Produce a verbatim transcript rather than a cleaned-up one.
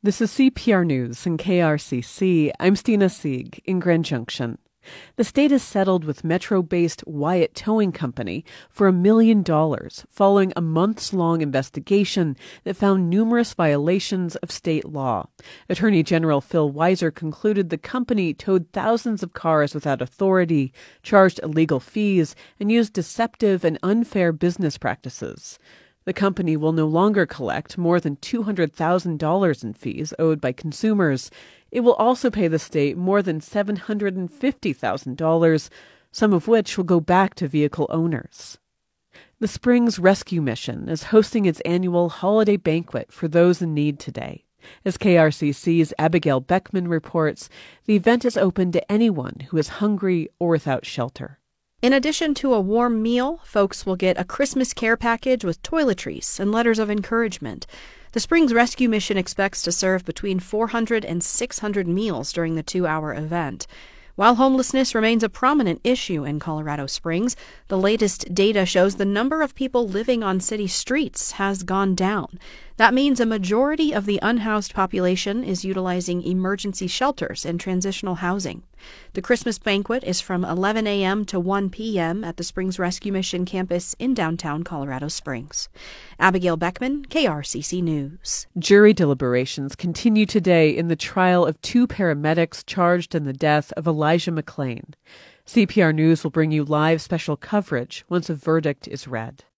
This is C P R News and K R C C. I'm Stina Sieg in Grand Junction. The state has settled with Metro-based Wyatt Towing Company for a million dollars following a months-long investigation that found numerous violations of state law. Attorney General Phil Weiser concluded the company towed thousands of cars without authority, charged illegal fees, and used deceptive and unfair business practices. The company will no longer collect more than two hundred thousand dollars in fees owed by consumers. It will also pay the state more than seven hundred fifty thousand dollars, some of which will go back to vehicle owners. The Springs Rescue Mission is hosting its annual holiday banquet for those in need today. As K R C C's Abigail Beckman reports, the event is open to anyone who is hungry or without shelter. In addition to a warm meal, folks will get a Christmas care package with toiletries and letters of encouragement. The Springs Rescue Mission expects to serve between four hundred and six hundred meals during the two-hour event. While homelessness remains a prominent issue in Colorado Springs, the latest data shows the number of people living on city streets has gone down. That means a majority of the unhoused population is utilizing emergency shelters and transitional housing. The Christmas banquet is from eleven a.m. to one p.m. at the Springs Rescue Mission campus in downtown Colorado Springs. Abigail Beckman, K R C C News. Jury deliberations continue today in the trial of two paramedics charged in the death of Elijah McClain. C P R News will bring you live special coverage once a verdict is read.